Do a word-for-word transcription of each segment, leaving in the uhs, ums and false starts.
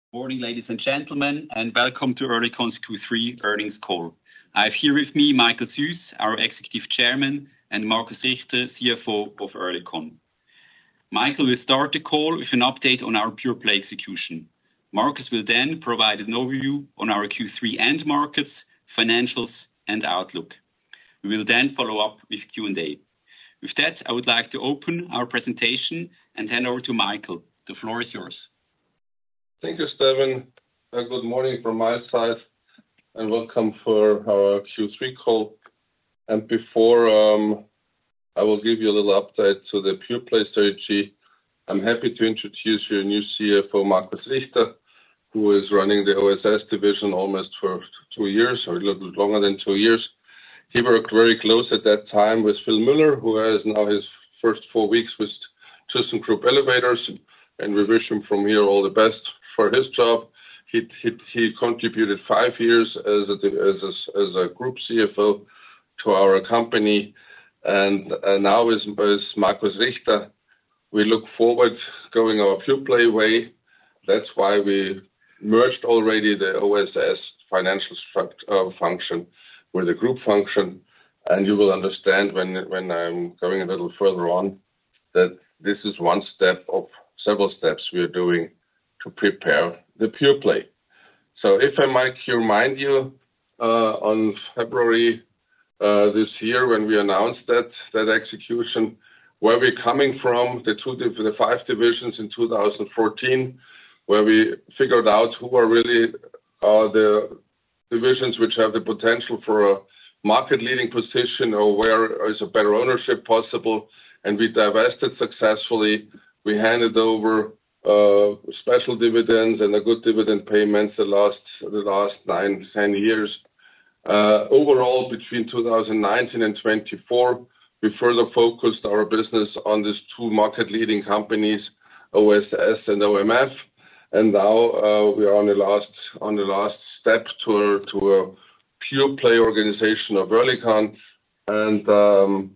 Morning, ladies and gentlemen, and welcome to Oerlikon's Q three earnings call. I have here with me Michael Süss, our Executive Chairman, and Markus Richter, C F O of Oerlikon. Michael will start the call with an update on our pure play execution. Markus will then provide an overview on our Q three end markets, financials, and outlook. We will then follow up with Q and A. With that, I would like to open our presentation and hand over to Michael. The floor is yours. Thank you, Steven. Uh, good morning from my side, and welcome for our Q three call. And before um, I will give you a little update to the pure play strategy, I'm happy to introduce your new C F O, Markus Richter, who is running the O S S division almost for two years, or a little longer than two years. He worked very close at that time with Phil Müller, who has now his first four weeks with ThyssenKrupp Elevators, and we wish him from here all the best for his job. He, he, he contributed five years as a, as a, as a group C F O to our company, and uh, now with, with Markus Richter, we look forward going our pure play way. That's why we merged already the O S S financial structure uh, function with the group function, and you will understand when when I'm going a little further on that this is one step of several steps we are doing to prepare the pure play. So if I might remind you, uh, on February uh, this year, when we announced that that execution, where we're coming from, the two, the five divisions in two thousand fourteen, where we figured out who are really uh, the divisions which have the potential for a market-leading position, or where is a better ownership possible, and we divested successfully. We handed over uh, special dividends and a good dividend payments the last the last nine, ten years. Uh, overall, between two thousand nineteen and twenty-four, we further focused our business on these two market-leading companies, O S S and O M F, and now uh, we are on the last on the last step to a, to a pure play organization of Oerlikon, and um,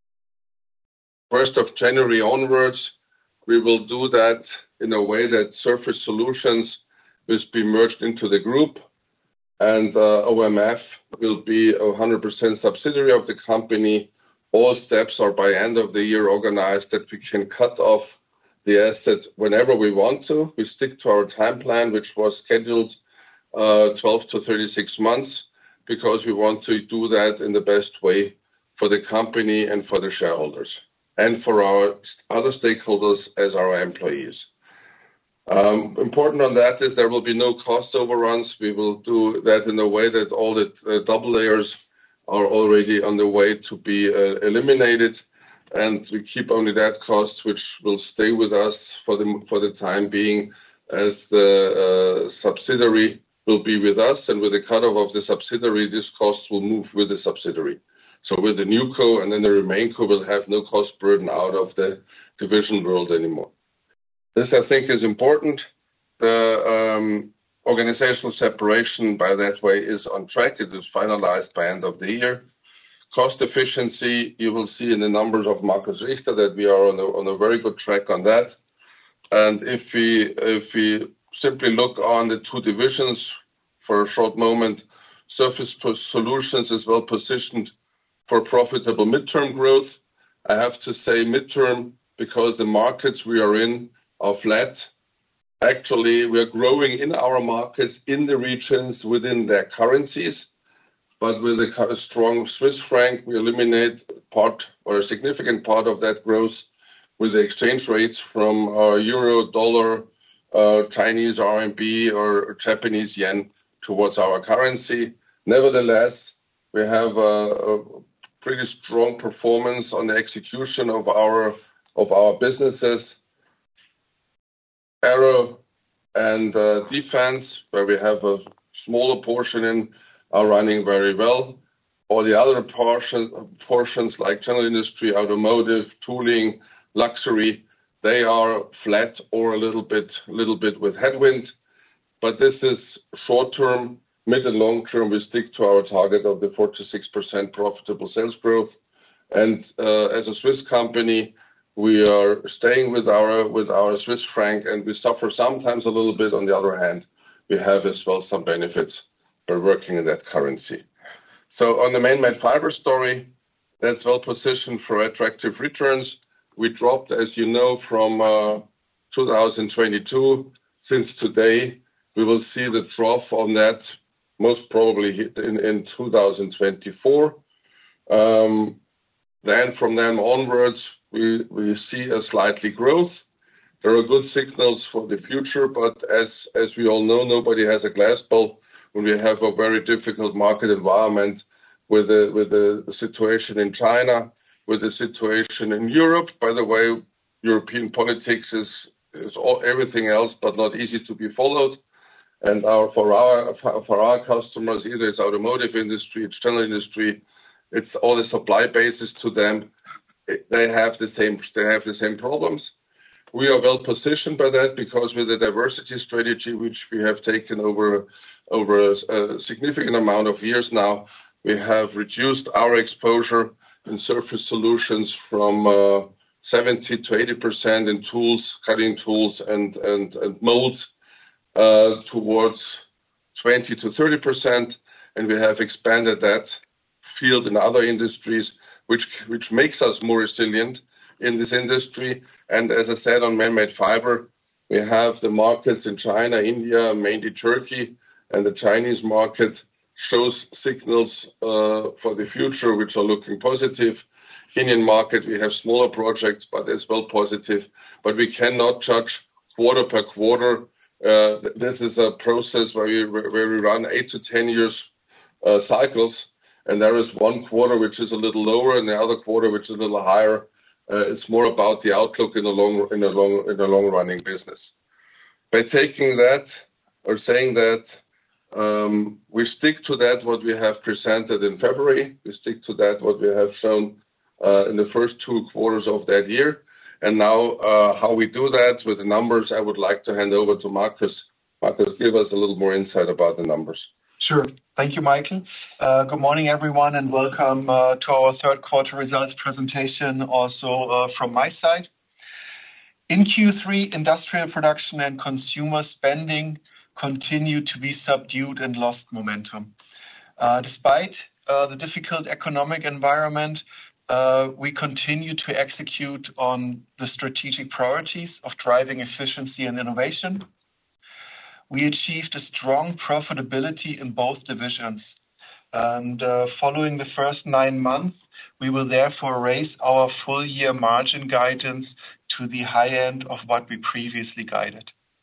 first of January onwards, we will do that in a way that Surface Solutions will be merged into the group, and uh, O M F will be a one hundred percent subsidiary of the company. All steps are by end of the year organized that we can cut off the assets whenever we want to. We stick to our time plan, which was scheduled uh, twelve to thirty-six months, because we want to do that in the best way for the company and for the shareholders, and for our other stakeholders as our employees. Um, important on that is there will be no cost overruns. We will do that in a way that all the uh, double layers are already on the way to be uh, eliminated, and we keep only that cost which will stay with us for the for the time being, as the uh, subsidiary will be with us, and with the cutoff of the subsidiary, this cost will move with the subsidiary. So with the new co, and then the remain co will have no cost burden out of the division world anymore. This, I think, is important. The um, organizational separation by that way is on track. It is finalized by end of the year. Cost efficiency, you will see in the numbers of Markus Richter that we are on a, on a very good track on that. And if we if we simply look on the two divisions for a short moment, Surface Solutions is well positioned for profitable midterm growth. I have to say midterm because the markets we are in are flat. Actually, we are growing in our markets in the regions within their currencies, but with a strong Swiss franc, we eliminate part or a significant part of that growth with the exchange rates from uh, euro, dollar, uh, Chinese R M B, or Japanese yen towards our currency. Nevertheless, we have a, a pretty strong performance on the execution of our of our businesses. Aero and uh, defense, where we have a smaller portion in, are running very well. All the other portion, portions like general industry, automotive, tooling, luxury, they are flat or a little bit, little bit with headwind. But this is short term. Mid and long term, we stick to our target of the four to six percent profitable sales growth. And uh, as a Swiss company, we are staying with our with our Swiss franc, and we suffer sometimes a little bit. On the other hand, we have as well some benefits by working in that currency. So on the man-made fiber story, that's well positioned for attractive returns. We dropped, as you know, from uh, two thousand twenty-two. Since today, we will see the trough on that most probably hit in, in two thousand twenty-four. Um, then from then onwards, we, we see a slightly growth. There are good signals for the future, but as, as we all know, nobody has a glass ball when we have a very difficult market environment with the, with the situation in China, with the situation in Europe. By the way, European politics is, is all, everything else but not easy to be followed. And our, for our for our customers, either it's automotive industry, it's general industry, it's all the supply bases to them. They have the same they have the same problems. We are well positioned by that because with the diversity strategy, which we have taken over over a, a significant amount of years now, we have reduced our exposure in surface solutions from uh, seventy to eighty percent in tools, cutting tools, and and, and molds. Uh, towards twenty to thirty percent, and we have expanded that field in other industries, which which makes us more resilient in this industry. And as I said, on man-made fiber, we have the markets in China, India, mainly Turkey, and the Chinese market shows signals uh, for the future, which are looking positive. Indian market, we have smaller projects, but as well positive. But we cannot judge quarter per quarter. Uh, this is a process where we, where we run eight to ten years uh, cycles, and there is one quarter which is a little lower and the other quarter which is a little higher. Uh, it's more about the outlook in a long in a long in a long running business. By taking that or saying that, um, we stick to that what we have presented in February. We stick to that what we have shown uh, in the first two quarters of that year. And now, uh, how we do that with the numbers, I would like to hand over to Markus. Markus, give us a little more insight about the numbers. Sure. Thank you, Michael. Uh, good morning, everyone, and welcome uh, to our third quarter results presentation also uh, from my side. In Q three, industrial production and consumer spending continued to be subdued and lost momentum. Uh, despite uh, the difficult economic environment, Uh, we continue to execute on the strategic priorities of driving efficiency and innovation. We achieved a strong profitability in both divisions. And uh, following the first nine months, we will therefore raise our full year margin guidance to the high end of what we previously guided.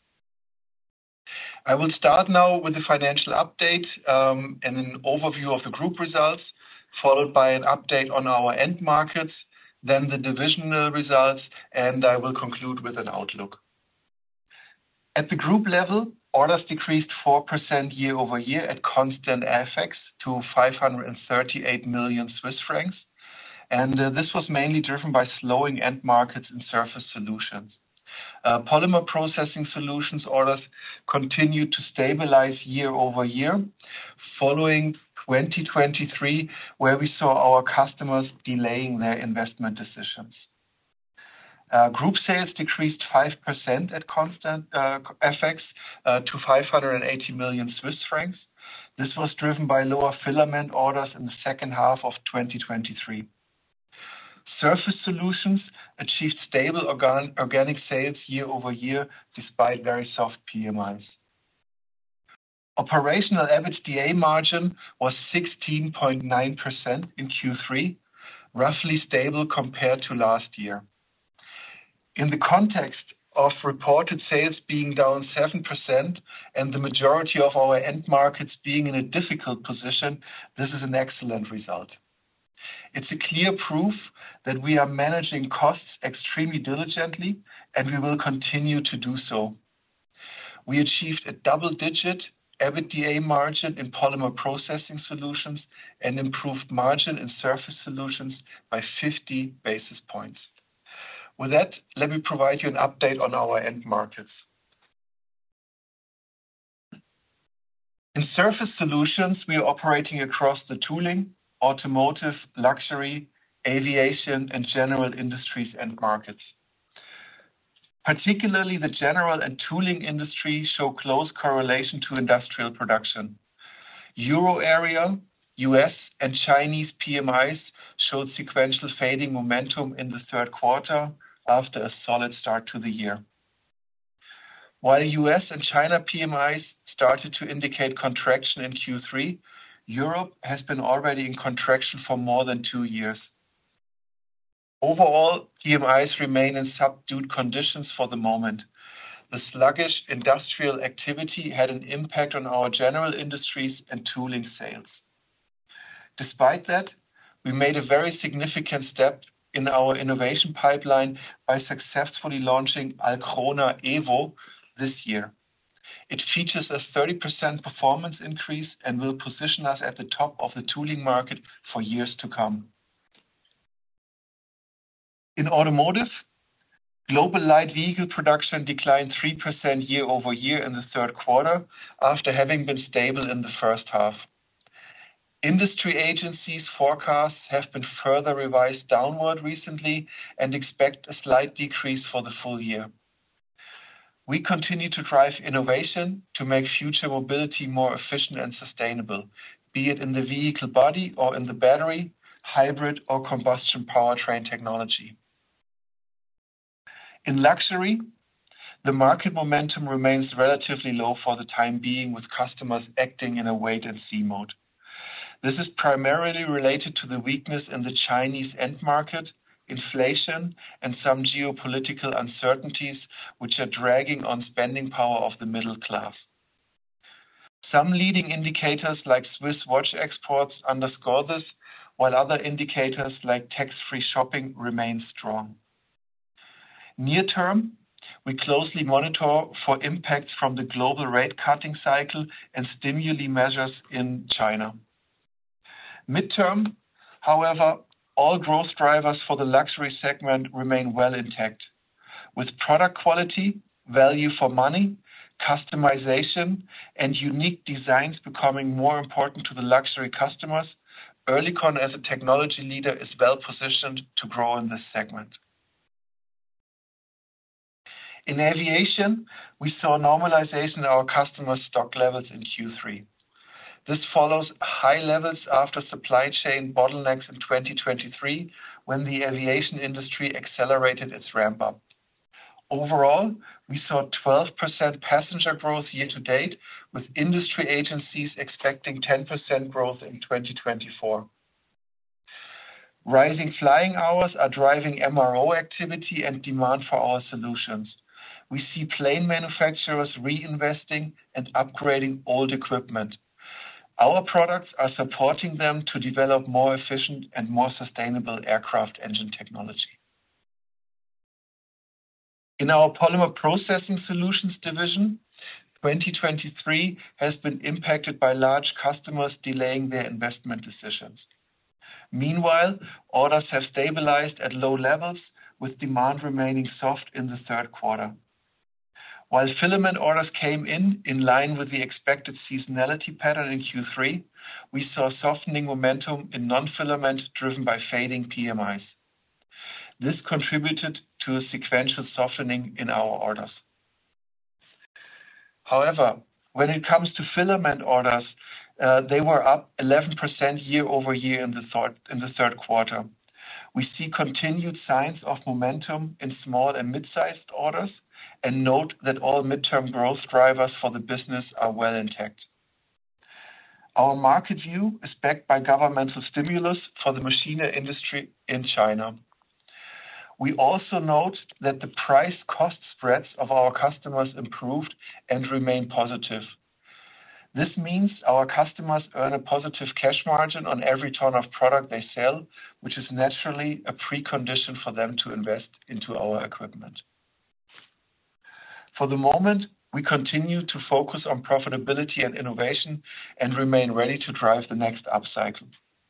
I will start now with the financial update um, and an overview of the group results, followed by an update on our end markets, then the divisional results, and I will conclude with an outlook. At the group level, orders decreased four percent year over year at constant F X to five hundred thirty-eight million Swiss francs, and uh, this was mainly driven by slowing end markets in Surface Solutions. Uh, Polymer Processing Solutions orders continued to stabilize year over year, following twenty twenty-three, where we saw our customers delaying their investment decisions. Uh, group sales decreased five percent at constant uh, F X uh, to five hundred eighty million Swiss francs. This was driven by lower filament orders in the second half of twenty twenty-three. Surface Solutions achieved stable organ organic sales year over year, despite very soft P M Is. Operational EBITDA margin was sixteen point nine percent in Q three, roughly stable compared to last year. In the context of reported sales being down seven percent and the majority of our end markets being in a difficult position, this is an excellent result. It's a clear proof that we are managing costs extremely diligently, and we will continue to do so. We achieved a double-digit EBITDA margin in Polymer Processing Solutions and improved margin in Surface Solutions by fifty basis points. With that, let me provide you an update on our end markets. In Surface Solutions, we are operating across the tooling, automotive, luxury, aviation, and general industries end markets. Particularly, the general and tooling industry show close correlation to industrial production. Euro area, U S, and Chinese P M Is showed sequential fading momentum in the third quarter after a solid start to the year. While U S and China P M Is started to indicate contraction in Q three, Europe has been already in contraction for more than two years. Overall, P M Is remain in subdued conditions for the moment. The sluggish industrial activity had an impact on our general industries and tooling sales. Despite that, we made a very significant step in our innovation pipeline by successfully launching Alcrona Evo this year. It features a thirty percent performance increase and will position us at the top of the tooling market for years to come. In automotive, global light vehicle production declined three percent year over year in the third quarter after having been stable in the first half. Industry agencies' forecasts have been further revised downward recently and expect a slight decrease for the full year. We continue to drive innovation to make future mobility more efficient and sustainable, be it in the vehicle body or in the battery, hybrid or combustion powertrain technology. In luxury, the market momentum remains relatively low for the time being, with customers acting in a wait-and-see mode. This is primarily related to the weakness in the Chinese end market, inflation, and some geopolitical uncertainties which are dragging on spending power of the middle class. Some leading indicators like Swiss watch exports underscore this, while other indicators like tax-free shopping remain strong. Near term, we closely monitor for impacts from the global rate cutting cycle and stimuli measures in China. Midterm, however, all growth drivers for the luxury segment remain well intact. With product quality, value for money, customization, and unique designs becoming more important to the luxury customers, Oerlikon as a technology leader is well positioned to grow in this segment. In aviation, we saw normalization in our customers' stock levels in Q three. This follows high levels after supply chain bottlenecks in twenty twenty-three, when the aviation industry accelerated its ramp-up. Overall, we saw twelve percent passenger growth year to date, with industry agencies expecting ten percent growth in twenty twenty-four. Rising flying hours are driving M R O activity and demand for our solutions. We see plane manufacturers reinvesting and upgrading old equipment. Our products are supporting them to develop more efficient and more sustainable aircraft engine technology. In our Polymer Processing Solutions division, twenty twenty-three has been impacted by large customers delaying their investment decisions. Meanwhile, orders have stabilized at low levels, with demand remaining soft in the third quarter. While filament orders came in in line with the expected seasonality pattern in Q three, we saw softening momentum in non-filament driven by fading P M Is. This contributed to a sequential softening in our orders. However, when it comes to filament orders, uh, they were up eleven percent year over year in the, third, in the third quarter. We see continued signs of momentum in small and mid-sized orders, and note that all midterm growth drivers for the business are well intact. Our market view is backed by governmental stimulus for the machinery industry in China. We also note that the price-cost spreads of our customers improved and remain positive. This means our customers earn a positive cash margin on every ton of product they sell, which is naturally a precondition for them to invest into our equipment. For the moment, we continue to focus on profitability and innovation and remain ready to drive the next upcycle.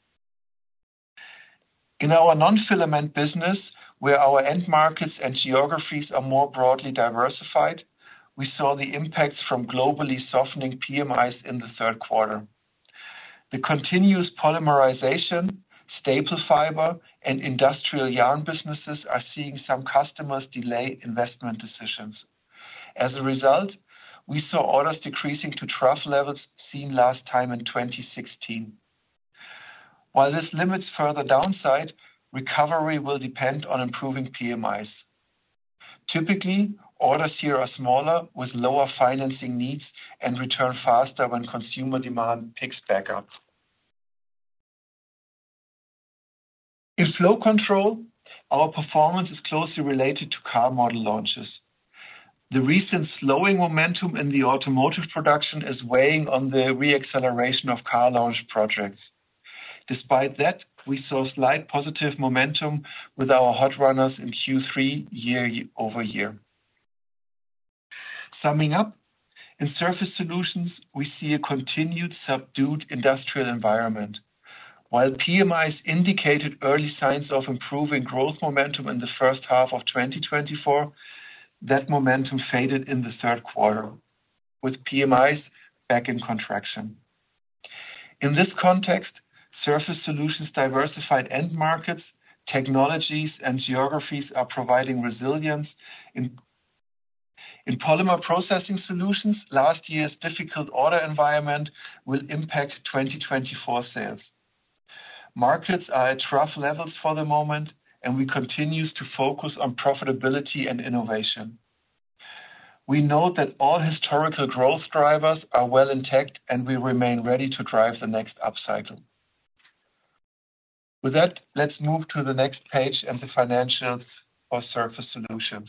In our non-filament business, where our end markets and geographies are more broadly diversified, we saw the impacts from globally softening P M Is in the third quarter. The continuous polymerization, Staple fiber and industrial yarn businesses are seeing some customers delay investment decisions. As a result, we saw orders decreasing to trough levels seen last time in twenty sixteen. While this limits further downside, recovery will depend on improving P M Is. Typically, orders here are smaller with lower financing needs and return faster when consumer demand picks back up. In flow control, our performance is closely related to car model launches. The recent slowing momentum in the automotive production is weighing on the re-acceleration of car launch projects. Despite that, we saw slight positive momentum with our hot runners in Q three year over year. Summing up, in Surface Solutions, we see a continued subdued industrial environment. While P M Is indicated early signs of improving growth momentum in the first half of twenty twenty-four, that momentum faded in the third quarter, with P M Is back in contraction. In this context, Surface Solutions' diversified end markets, technologies, and geographies are providing resilience. In, in Polymer Processing Solutions, last year's difficult order environment will impact twenty twenty-four sales. Markets are at trough levels for the moment, and we continue to focus on profitability and innovation. We note that all historical growth drivers are well intact, and we remain ready to drive the next upcycle. With that, let's move to the next page and the financials for Surface Solutions.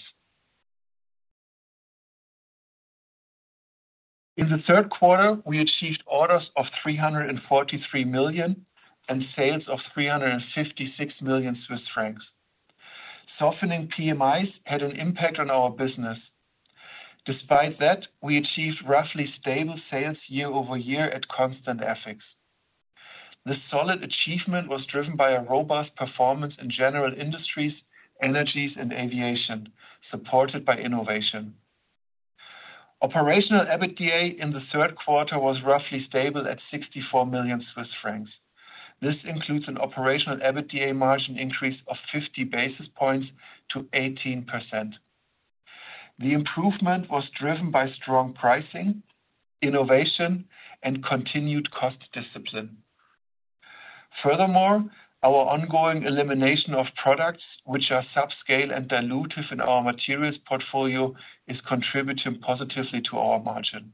In the third quarter, we achieved orders of three hundred forty-three million and sales of three hundred fifty-six million Swiss francs. Softening P M Is had an impact on our business. Despite that, we achieved roughly stable sales year over year at constant F X. This solid achievement was driven by a robust performance in general industries, energies, and aviation, supported by innovation. Operational EBITDA in the third quarter was roughly stable at sixty-four million Swiss francs. This includes an operational EBITDA margin increase of fifty basis points to eighteen percent. The improvement was driven by strong pricing, innovation, and continued cost discipline. Furthermore, our ongoing elimination of products which are subscale and dilutive in our materials portfolio is contributing positively to our margin.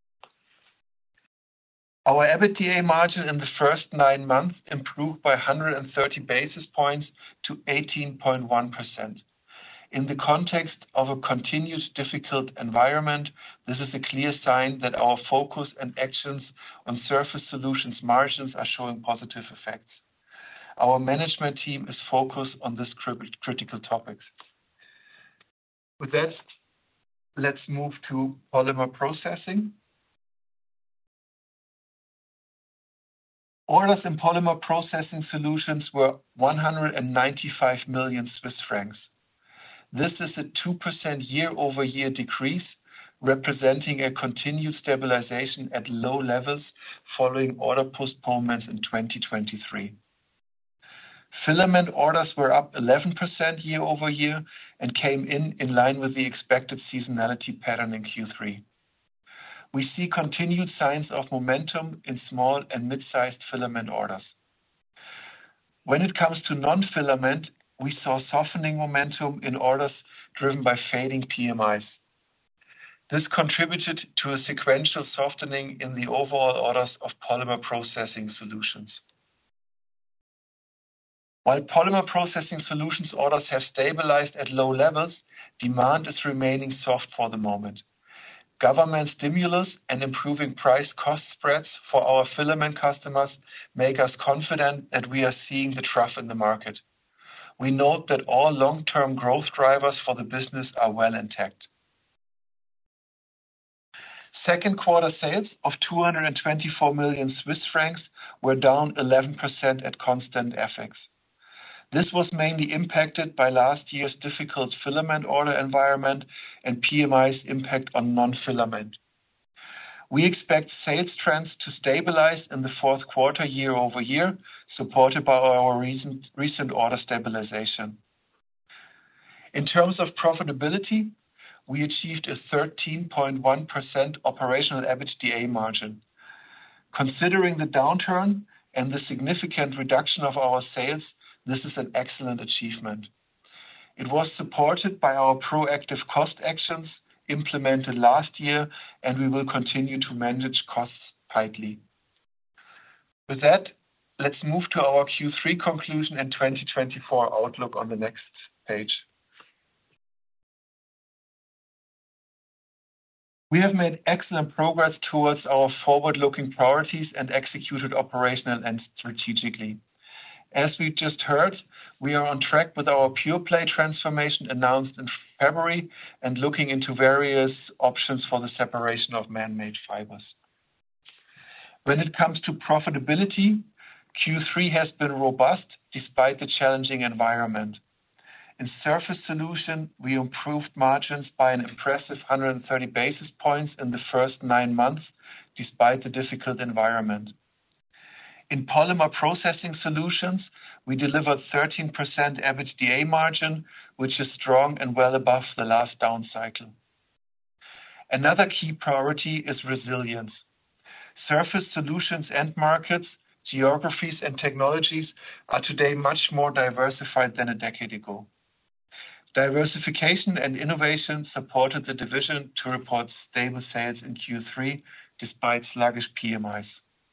Our EBITDA margin in the first nine months improved by one hundred thirty basis points to eighteen point one percent. In the context of a continued difficult environment, this is a clear sign that our focus and actions on Surface Solutions margins are showing positive effects. Our management team is focused on this critical topics. With that, let's move to Polymer Processing. Orders in Polymer Processing Solutions were one hundred ninety-five million Swiss francs. This is a two percent year-over-year decrease, representing a continued stabilization at low levels following order postponements in twenty twenty-three. Filament orders were up eleven percent year-over-year and came in in line with the expected seasonality pattern in Q three. We see continued signs of momentum in small and mid-sized filament orders. When it comes to non-filament, we saw softening momentum in orders driven by fading P M Is. This contributed to a sequential softening in the overall orders of Polymer Processing Solutions. While Polymer Processing Solutions orders have stabilized at low levels, demand is remaining soft for the moment. Government stimulus and improving price-cost spreads for our filament customers make us confident that we are seeing the trough in the market. We note that all long-term growth drivers for the business are well intact. Second quarter sales of two hundred twenty-four million Swiss francs were down eleven percent at constant F X. This was mainly impacted by last year's difficult filament order environment and P M I's impact on non-filament. We expect sales trends to stabilize in the fourth quarter year-over-year, supported by our recent, recent order stabilization. In terms of profitability, we achieved a thirteen point one percent operational EBITDA margin. Considering the downturn and the significant reduction of our sales, this is an excellent achievement. It was supported by our proactive cost actions implemented last year, and we will continue to manage costs tightly. With that, let's move to our Q three conclusion and twenty twenty-four outlook on the next page. We have made excellent progress towards our forward-looking priorities and executed operational and strategically. As we just heard, we are on track with our pure play transformation announced in February and looking into various options for the separation of man-made fibers. When it comes to profitability, Q three has been robust despite the challenging environment. In Surface Solutions, we improved margins by an impressive one hundred thirty basis points in the first nine months, despite the difficult environment. In Polymer Processing Solutions, we delivered thirteen percent EBITDA margin, which is strong and well above the last down cycle. Another key priority is resilience. Surface Solutions end markets, geographies, and technologies are today much more diversified than a decade ago. Diversification and innovation supported the division to report stable sales in Q three despite sluggish P M Is.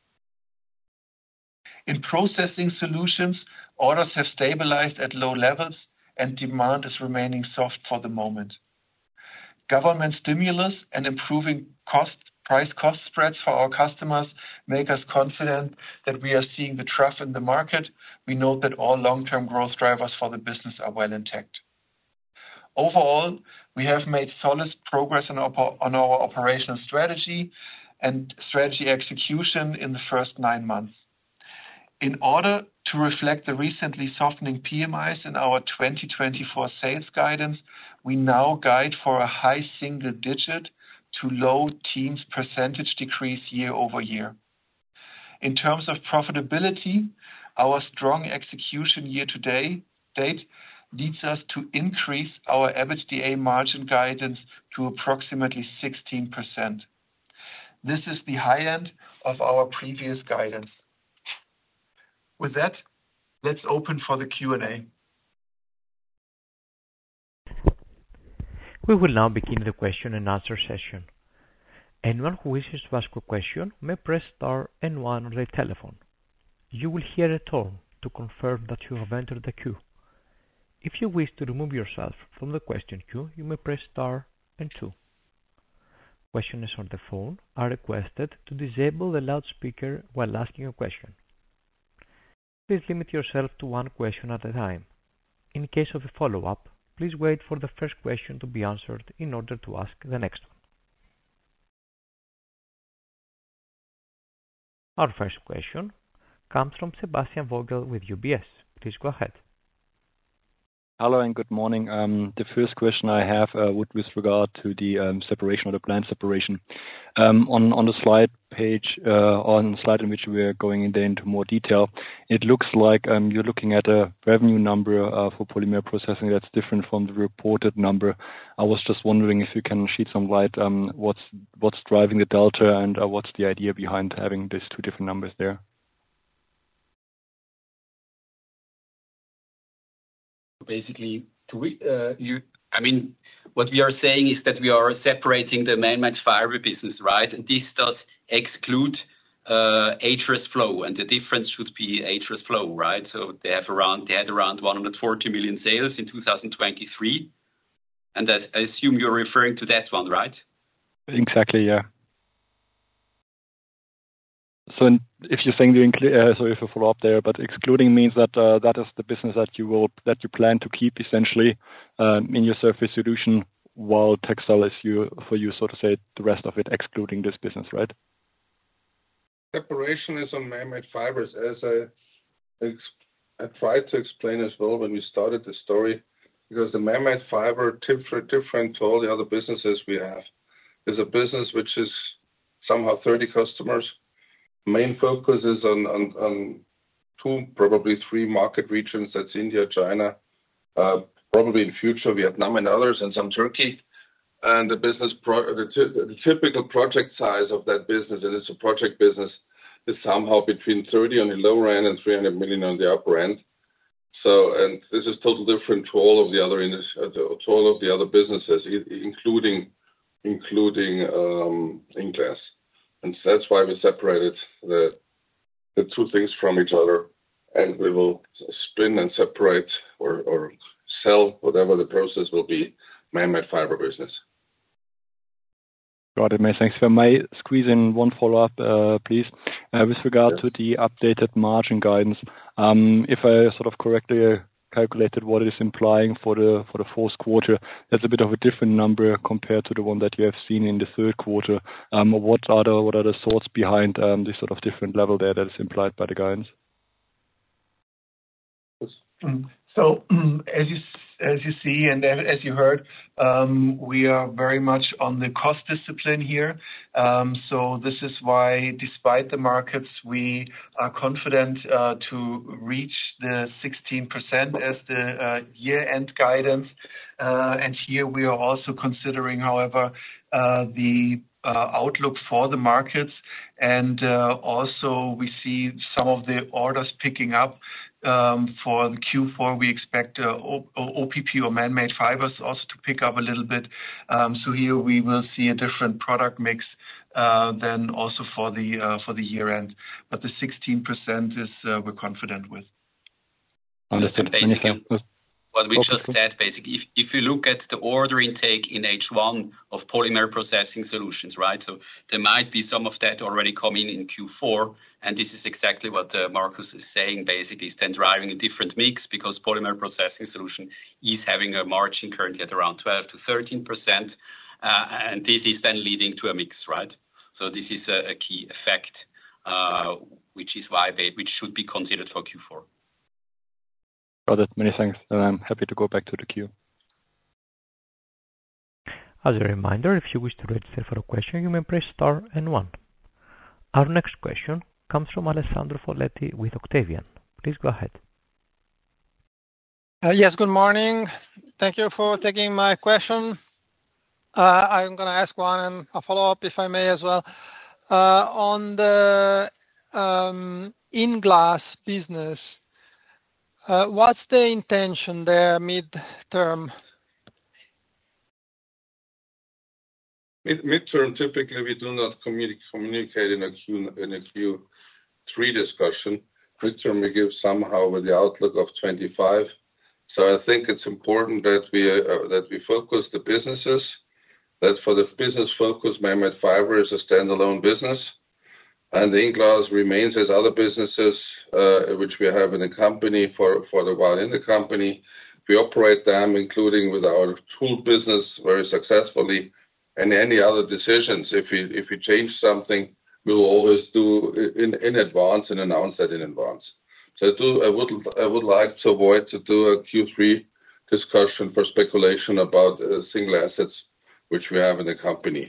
In Processing Solutions, orders have stabilized at low levels and demand is remaining soft for the moment. Government stimulus and improving cost, price-cost spreads for our customers make us confident that we are seeing the trough in the market. We note that all long-term growth drivers for the business are well intact. Overall, we have made solid progress on our, on our operational strategy and strategy execution in the first nine months. In order to reflect the recently softening P M Is in our twenty twenty-four sales guidance, we now guide for a high single-digit to low teens percentage decrease year-over-year. In terms of profitability, our strong execution year-to-date leads us to increase our EBITDA margin guidance to approximately sixteen percent. This is the high end of our previous guidance. With that, let's open for the Q and A. We will now begin the question and answer session. Anyone who wishes to ask a question may press star and one on their telephone. You will hear a tone to confirm that you have entered the queue. If you wish to remove yourself from the question queue, you may press star and two. Questioners on the phone are requested to disable the loudspeaker while asking a question. Please limit yourself to one question at a time. In case of a follow-up, please wait for the first question to be answered in order to ask the next one. Our first question comes from Sebastian Vogel with U B S. Please go ahead. Hello and good morning. Um, the first question I have uh, would with regard to the um, separation or the planned separation. Um, on on the slide page, uh, on the slide in which we are going in into more detail, it looks like um, you're looking at a revenue number uh, for polymer processing that's different from the reported number. I was just wondering if you can shed some light on um, what's what's driving the delta and uh, what's the idea behind having these two different numbers there. Basically, to uh, you, I mean, what we are saying is that we are separating the man-made fiber business, right? And this does exclude uh, H-Rest Flow, and the difference should be H-Rest Flow, right? So they have around, they had around one hundred forty million sales in two thousand twenty-three, and I, I assume you're referring to that one, right? Exactly, yeah. So if you're saying the uh, so if you follow up there, but excluding means that uh, that is the business that you will that you plan to keep essentially um, in your Surface Solution, while textile is you for you, so to say, the rest of it excluding this business, right? Separation is on man-made fibers, as I I tried to explain as well when we started the story, because the man-made fiber different different to all the other businesses we have is a business which is somehow thirty customers. Main focus is on, on, on two, probably three market regions. That's India, China, uh, probably in future Vietnam and others, and some Turkey. And the business, pro- the, t- the typical project size of that business, and it's a project business, is somehow between thirty on the lower end and three hundred million on the upper end. So, and this is totally different to all of the other uh, to all of the other businesses, including including um, INglass. And so that's why we separated the the two things from each other, and we will spin and separate or, or sell whatever the process will be, man-made fiber business. Got it, many thanks. If I may squeeze in one follow-up, uh, please. Uh, with regard yes. to the updated margin guidance, um, if I sort of correctly calculated what it is implying for the for the fourth quarter, that's a bit of a different number compared to the one that you have seen in the third quarter. Um, what are the what are the thoughts behind um, this sort of different level there that is implied by the guidance? So, as you as you see and as you heard, um, we are very much on the cost discipline here. Um, so this is why, despite the markets, we are confident uh, to reach the sixteen percent as the uh, year-end guidance. Uh, and here we are also considering, however, uh, the uh, outlook for the markets, and uh, also we see some of the orders picking up. Um, for the Q four, we expect uh, O P P or man-made fibers also to pick up a little bit. Um, so here we will see a different product mix uh, than also for the uh, for the year end. But the sixteen percent is uh, we're confident with. Understood. What we just said, basically, if, if you look at the order intake in H one of Polymer Processing Solutions, right? So there might be some of that already coming in Q four, and this is exactly what uh, Markus is saying, basically, is then driving a different mix, because Polymer Processing Solution is having a margin currently at around twelve to thirteen percent, uh, and this is then leading to a mix, right? So this is a, a key effect, uh, which is why they, which should be considered for Q four. Got it. Many thanks. And I'm happy to go back to the queue. As a reminder, if you wish to register for a question, you may press star and one. Our next question comes from Alessandro Folletti with Octavian. Please go ahead. Uh, yes, good morning. Thank you for taking my question. Uh, I'm going to ask one and a follow-up, if I may, as well. Uh, on the um, INglass business, Uh, what's the intention there mid-term? Mid midterm, typically we do not communi- communicate in a, Q, in a Q three discussion. Midterm we give somehow with the outlook of twenty-five. So I think it's important that we uh, that we focus the businesses. That for the business focus, man-made fiber is a standalone business, and the INglass remains as other businesses. Uh, which we have in the company for, for the while in the company. We operate them, including with our tool business, very successfully. And any other decisions, if we if we change something, we will always do in, in advance and announce that in advance. So I, do, I would I would like to avoid to do a Q three discussion for speculation about uh, single assets which we have in the company.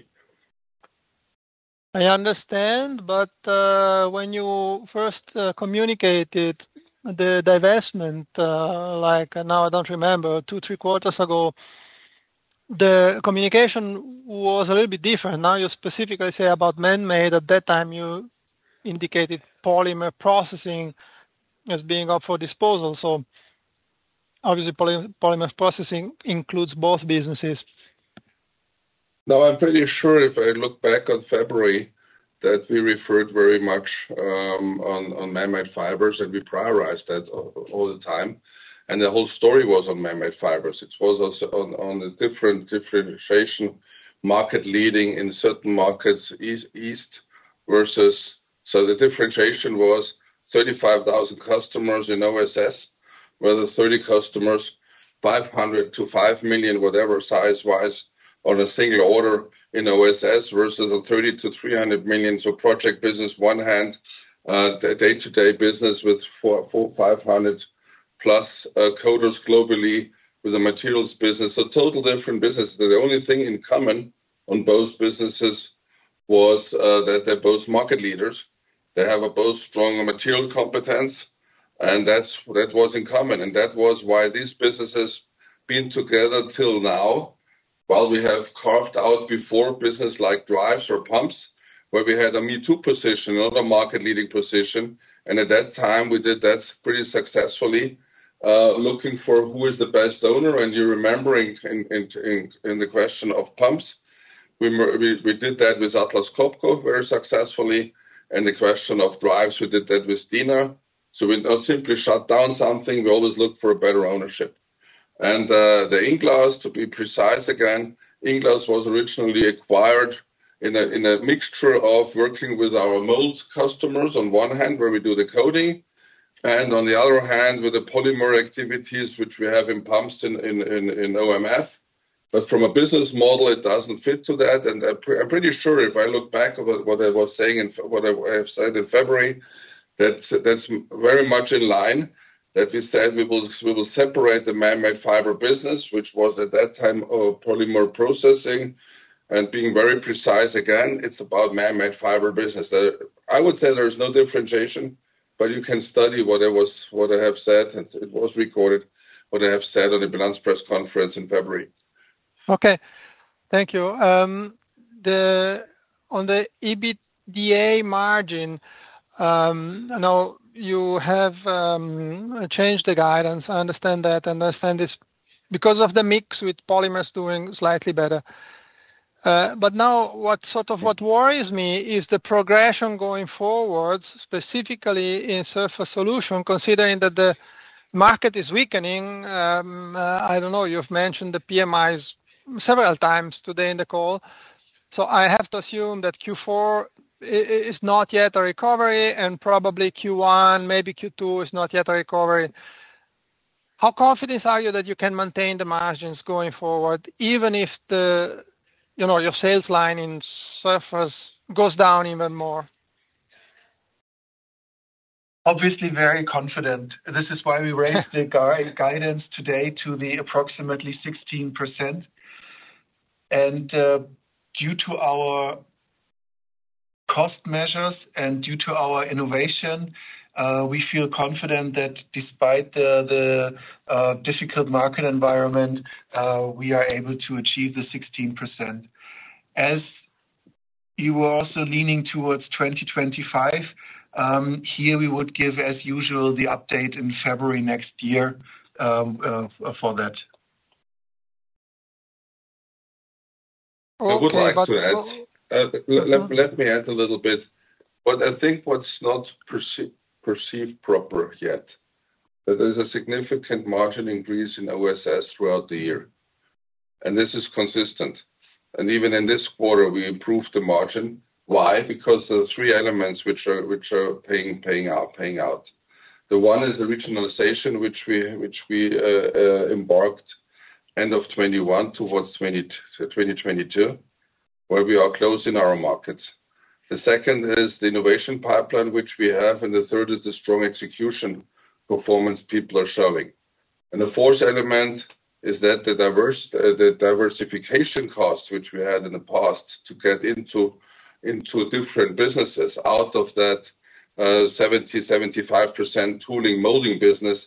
I understand, but uh, when you first uh, communicated the divestment, uh, like uh, now I don't remember, two, three quarters ago, the communication was a little bit different. Now you specifically say about man-made. At that time you indicated polymer processing as being up for disposal. So obviously poly- polymer processing includes both businesses. No, I'm pretty sure if I look back on February that we referred very much um, on, on man-made fibers, and we prioritized that all, all the time. And the whole story was on man-made fibers. It was also on, on the different differentiation, market leading in certain markets, east, east versus, so the differentiation was thirty-five thousand customers in O S S, whether thirty customers, five hundred to five million, whatever size-wise, on a single order in O S S versus a thirty to three hundred million. So project business, one hand, uh, day-to-day business with four, four, five hundred plus uh, coders globally with the materials business. So total different businesses. The only thing in common on both businesses was uh, that they're both market leaders. They have a both strong material competence, and that's that was in common, and that was why these businesses been together till now. While we have carved out before business like drives or pumps, where we had a Me Too position, not a market leading position, and at that time we did that pretty successfully, uh, looking for who is the best owner. And you're remembering in in in, in the question of pumps, we, we we did that with Atlas Copco very successfully, and the question of drives we did that with Dina. So we don't simply shut down something, we always look for a better ownership. And uh, the INglass, to be precise again, INglass was originally acquired in a, in a mixture of working with our mold customers on one hand, where we do the coating, and on the other hand, with the polymer activities, which we have in pumps in, in, in, in O M F. But from a business model, it doesn't fit to that. And I'm, pre- I'm pretty sure if I look back at what I was saying and what I have said in February, that that's very much in line. That we said we will we will separate the man-made fiber business, which was at that time uh, polymer processing, and being very precise again, it's about man-made fiber business. There, I would say there is no differentiation, but you can study what I was what I have said, and it was recorded what I have said on the Bilanz press conference in February. Okay, thank you. Um, the on the EBITDA margin, um, now. You have um, changed the guidance. I understand that. I understand this because of the mix with polymers doing slightly better. Uh, but now, what sort of what worries me is the progression going forward, specifically in Surface Solutions, considering that the market is weakening. Um, uh, I don't know. You've mentioned the P M Is several times today in the call, so I have to assume that Q four is not yet a recovery, and probably Q one, maybe Q two is not yet a recovery. How confident are you that you can maintain the margins going forward, even if the, you know, your sales line in Surface goes down even more? Obviously very confident. This is why we raised the guidance today to the approximately sixteen percent. And uh, due to our cost measures and due to our innovation, uh, we feel confident that despite the, the uh, difficult market environment, uh, we are able to achieve the sixteen percent. As you were also leaning towards twenty twenty-five, um, here we would give, as usual, the update in February next year um, uh, for that. Okay, I would like but, to add. Uh, let, let me add a little bit, but I think what's not perce- perceived proper yet, that there's a significant margin increase in O S S throughout the year. And this is consistent. And even in this quarter, we improved the margin. Why? Because there are three elements which are which are paying paying out paying out. The one is the regionalization, which we which we uh, uh, embarked end of twenty-one towards twenty twenty-two. Where we are closing our markets. The second is the innovation pipeline, which we have, and the third is the strong execution performance people are showing. And the fourth element is that the diverse, uh, the diversification costs, which we had in the past to get into, into different businesses out of that uh, seventy, seventy-five percent tooling molding business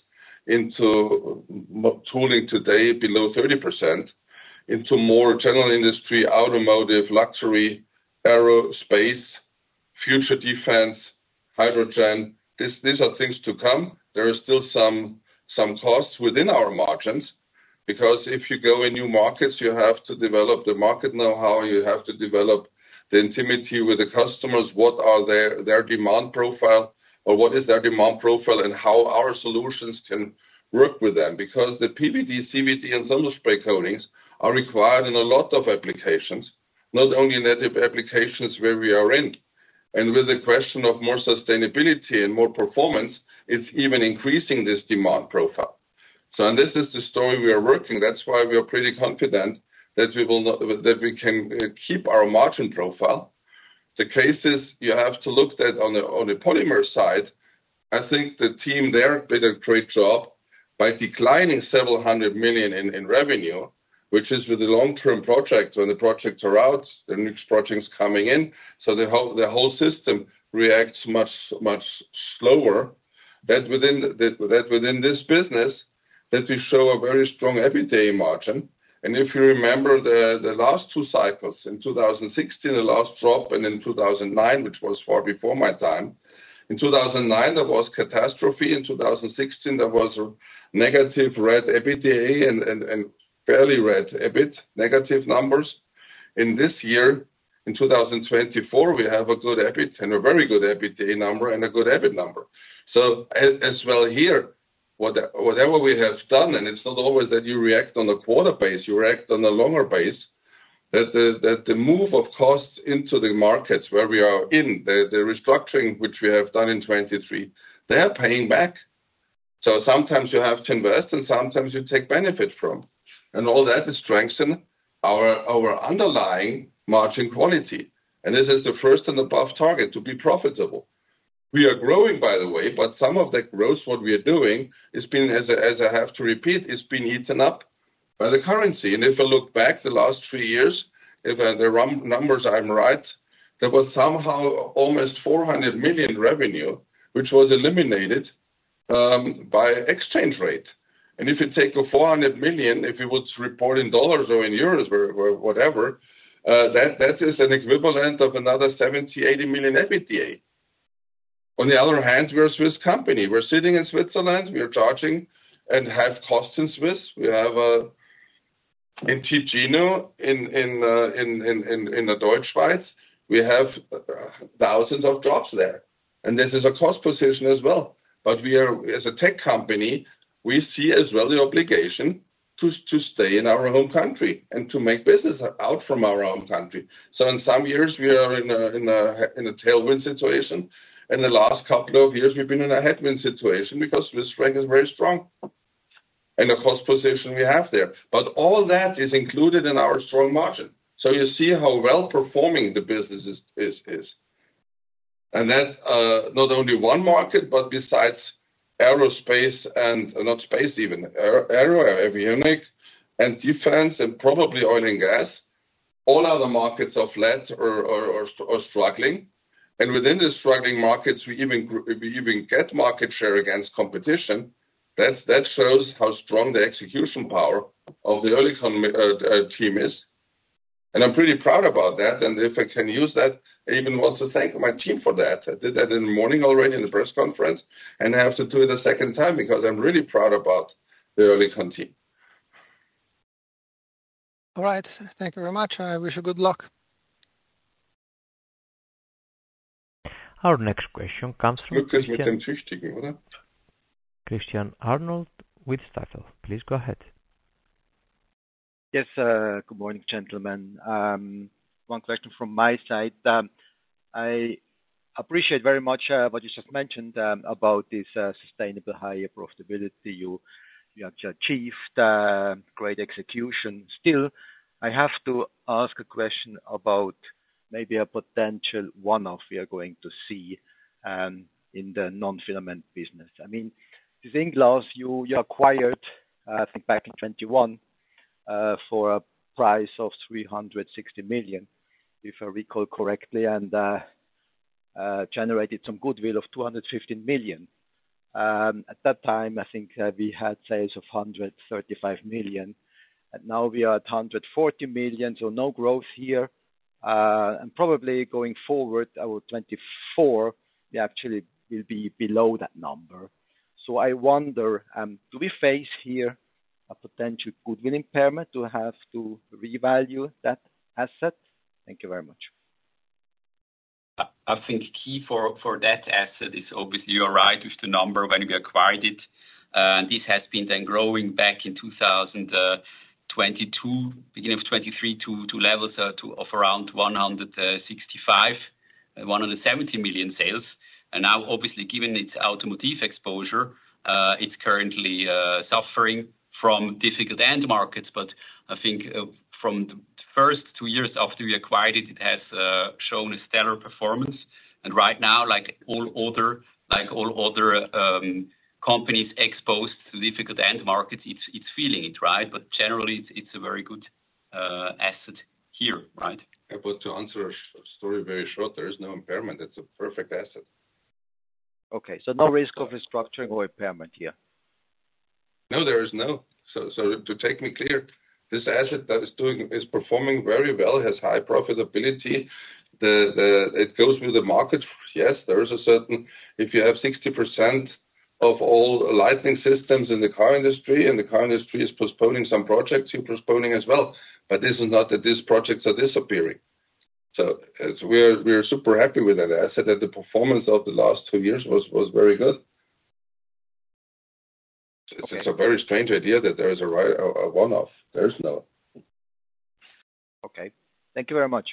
into tooling today below thirty percent. Into more general industry, automotive, luxury, aerospace, future defense, hydrogen. This, these are things to come. There are still some some costs within our margins, because if you go in new markets, you have to develop the market know-how, you have to develop the intimacy with the customers, what are their, their demand profile, or what is their demand profile, and how our solutions can work with them. Because the P V D, C V D, and thermal spray coatings are required in a lot of applications, not only in that applications where we are in. And with the question of more sustainability and more performance, it's even increasing this demand profile. So, and this is the story we are working. That's why we are pretty confident that we will not, that we can keep our margin profile. The cases you have to look at on the on the polymer side, I think the team there did a great job by declining several hundred million in, in revenue, which is with the long-term projects. When the projects are out, the next projects coming in, so the whole the whole system reacts much much slower. That within that, that within this business, that we show a very strong EBITDA margin. And if you remember the, the last two cycles, in two thousand sixteen, the last drop, and in two thousand nine, which was far before my time, in two thousand nine, there was catastrophe. In two thousand sixteen, there was a negative red EBITDA and, and, and fairly red EBIT, negative numbers. In this year, in two thousand twenty-four, we have a good EBIT and a very good EBITDA number and a good EBIT number. So as, as well here, whatever we have done, and it's not always that you react on a quarter base, you react on a longer base, that the, that the move of costs into the markets where we are in, the, the restructuring which we have done in twenty-three, they are paying back. So sometimes you have to invest and sometimes you take benefit from. And all that is strengthen our, our underlying margin quality. And this is the first and above target, to be profitable. We are growing, by the way, but some of that growth, what we are doing, is being, as I, as I have to repeat, is being eaten up by the currency. And if I look back the last three years, if uh, the rum numbers I'm right, there was somehow almost four hundred million revenue, which was eliminated um, by exchange rate. And if you take a four hundred million, if you would report in dollars or in euros or, or whatever, uh, that, that is an equivalent of another seventy, eighty million EBITDA. On the other hand, we're a Swiss company. We're sitting in Switzerland. We are charging and have costs in Swiss. We have uh, in Ticino, in in, uh, in in in in the Deutschschweiz, we have uh, thousands of jobs there, and this is a cost position as well. But we are, as a tech company, we see as well the obligation to to stay in our home country and to make business out from our home country. So in some years we are in a in a in a tailwind situation. In the last couple of years, we've been in a headwind situation because Swiss franc is very strong and the cost position we have there. But all that is included in our strong margin. So you see how well performing the business is. is, is. And that uh, not only one market, but besides aerospace and uh, not space even, aero, avionics and defense and probably oil and gas, all other markets are flat or, or, or, or struggling. And within the struggling markets, we even we even get market share against competition. That's, that shows how strong the execution power of the Oerlikon uh, uh, team is. And I'm pretty proud about that. And if I can use that, I even want to thank my team for that. I did that in the morning already in the press conference, and I have to do it a second time because I'm really proud about the Oerlikon team. All right. Thank you very much. I wish you good luck. Our next question comes from Glück ist mit Christian, dem Tüchtigen, oder? Christian Arnold with Stifel. Please go ahead. Yes, uh, good morning, gentlemen. Um, one question from my side. Um, I appreciate very much uh, what you just mentioned um, about this uh, sustainable higher profitability you you actually achieved, uh, great execution. Still, I have to ask a question about maybe a potential one-off we are going to see um, in the non-filament business. I mean, this INglass you, you acquired, uh, I think back in twenty-one, uh, for a price of three hundred sixty million, if I recall correctly, and uh, uh, generated some goodwill of two hundred fifteen million. Um, at that time, I think uh, we had sales of one hundred thirty-five million, and now we are at one hundred forty million, so no growth here. Uh, and probably going forward, our twenty-four, we actually will be below that number. So I wonder, um, do we face here a potential goodwill impairment to have to revalue that asset? Thank you very much. I think key for, for that asset is obviously you're right with the number when we acquired it. Uh, and this has been then growing back in two thousand twenty-two, beginning of twenty-three to, to levels uh, to, of around one hundred sixty-five, uh, one hundred seventy million sales. And now obviously given its automotive exposure, uh, it's currently uh, suffering from difficult end markets. But I think uh, from the first two years after we acquired it, it has uh, shown a stellar performance. And right now, like all other, like all other um, companies exposed to difficult end markets, it's it's feeling it, right? But generally, it's it's a very good uh, asset here, right? Yeah, but to answer a story very short, there is no impairment. It's a perfect asset. Okay, so no risk of restructuring or impairment here. No, there is no. So, so to take me clear, this asset that is doing is performing very well, has high profitability. The the it goes with the market. Yes, there is a certain. If you have sixty percent of all lighting systems in the car industry, and the car industry is postponing some projects, you're postponing as well. But this is not that these projects are disappearing. So, so we're we're super happy with that asset. That the performance of the last two years was was very good. It's, okay. It's a very strange idea that there is a, a, a one-off. There's no. Okay. Thank you very much.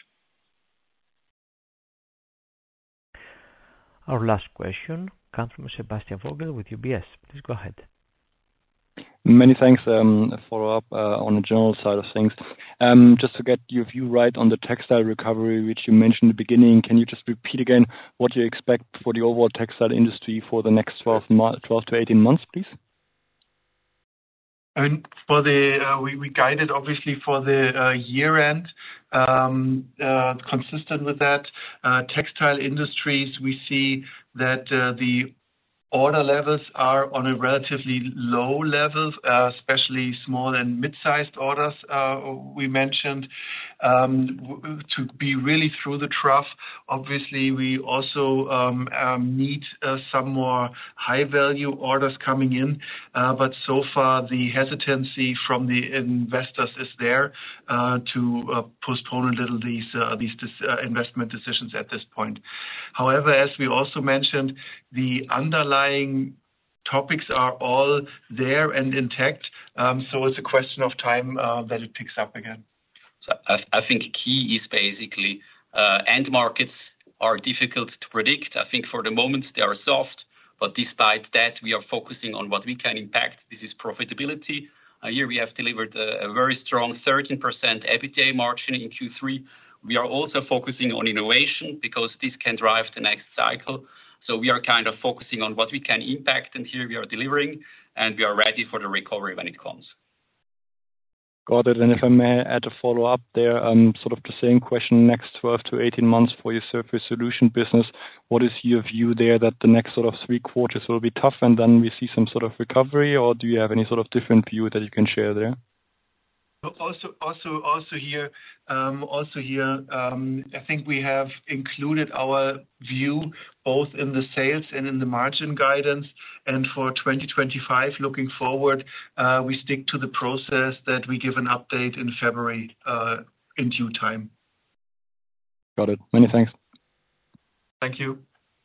Our last question comes from Sebastian Vogel with U B S. Please go ahead. Many thanks. Um, a follow-up uh, on the general side of things. Um, just to get your view right on the textile recovery, which you mentioned in the beginning, can you just repeat again what you expect for the overall textile industry for the next twelve, twelve to eighteen months, please? I mean, for the uh, we, we guided obviously for the uh, year end. Um, uh, consistent with that, uh, textile industries, we see that uh, the order levels are on a relatively low level, uh, especially small and mid-sized orders uh, we mentioned. Um, w- to be really through the trough, obviously we also um, um, need uh, some more high-value orders coming in, uh, but so far the hesitancy from the investors is there uh, to uh, postpone a little these uh, these dis- uh, investment decisions at this point. However, as we also mentioned, the underlying topics are all there and intact, um, so it's a question of time uh, that it picks up again. So I, I think key is basically uh, end markets are difficult to predict. I think for the moment they are soft, but despite that we are focusing on what we can impact. This is profitability. Uh, here we have delivered a, a very strong thirteen percent EBITDA margin in Q three. We are also focusing on innovation because this can drive the next cycle. So we are kind of focusing on what we can impact, and here we are delivering, and we are ready for the recovery when it comes. Got it. And if I may add a follow-up there, um, sort of the same question, next twelve to eighteen months for your Surface Solution business, what is your view there that the next sort of three quarters will be tough and then we see some sort of recovery, or do you have any sort of different view that you can share there? Also, also, also here, um, also here, um, I think we have included our view both in the sales and in the margin guidance. And for twenty twenty-five, looking forward, uh, we stick to the process that we give an update in February uh, in due time. Got it. Many thanks. Thank you.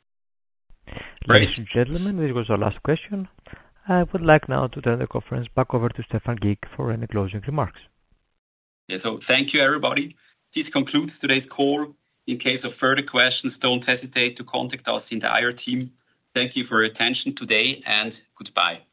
Ladies and gentlemen, this was our last question. I would like now to turn the conference back over to Stefan Gick for any closing remarks. Yeah, so thank you, everybody. This concludes today's call. In case of further questions, don't hesitate to contact us in the I R team. Thank you for your attention today, and goodbye.